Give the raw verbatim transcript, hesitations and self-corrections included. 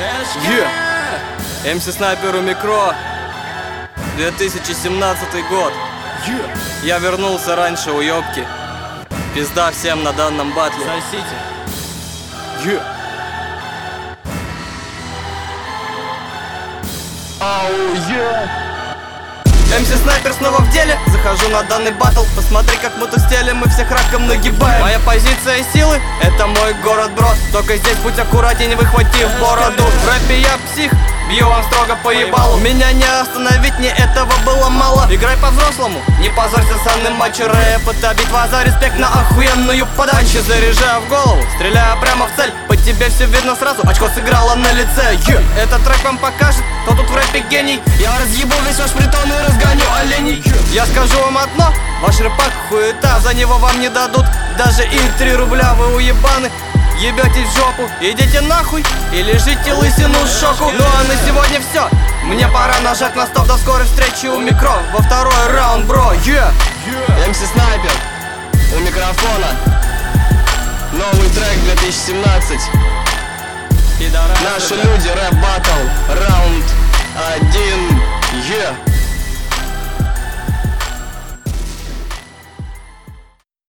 Yeah. эм си Снайпер у микро. две тысячи семнадцатый год. Yeah. Я вернулся раньше, уёбки. Пизда всем на данном батле. Сосите. Yeah. Ау, yeah. эм си Снайпер снова в деле. Захожу на данный батл. Посмотри, как мы тут стелим, мы всех раком нагибаем. Моя позиция силы — это мой город, бро. Только здесь будь аккуратней, не выхватив бороду. В рэпе я псих, бью вам строго по ебалу. Меня не остановить, мне этого было мало. Играй по-взрослому, не позорься санным матче рэп. Это битва за респект на охуенную подачу. Заряжаю в голову, стреляю прямо в цель. По тебе все видно сразу, очко сыграло на лице. Yeah. Этот трек вам покажет, кто тут в рэпе гений. Я разъебу весь ваш притон и разгоню оленей. Yeah. Я скажу вам одно, ваш рэпак хуета. За него вам не дадут даже и три рубля. Вы уебаны, ебетесь в жопу, идите нахуй и лежите лысину в шоку. Ну а на сегодня все, мне пора нажать на стоп. До скорой встречи у микро, во второй раунд, бро. Yeah. Yeah. эм си Снайпер у микрофона. Новый трек две тысячи семнадцать. Наши люди, рэп баттл, раунд